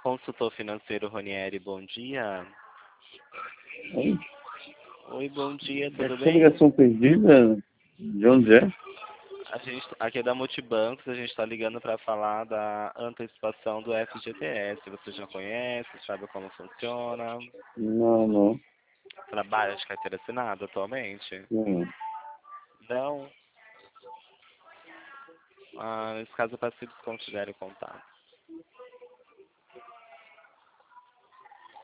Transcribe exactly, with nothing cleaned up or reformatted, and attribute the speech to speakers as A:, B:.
A: Consultor financeiro Ronieri, bom dia.
B: Oi?
A: Oi, bom dia, tudo
B: Essa
A: bem?
B: ligação perdida, de onde é?
A: A gente, aqui é da Multibancos, a gente está ligando para falar da antecipação do F G T S. Você já conhece, sabe como funciona?
B: Não, não.
A: Trabalha de carteira assinada atualmente?
B: Não.
A: Não. Ah, nesse caso, eu peço que desconsidere o contato.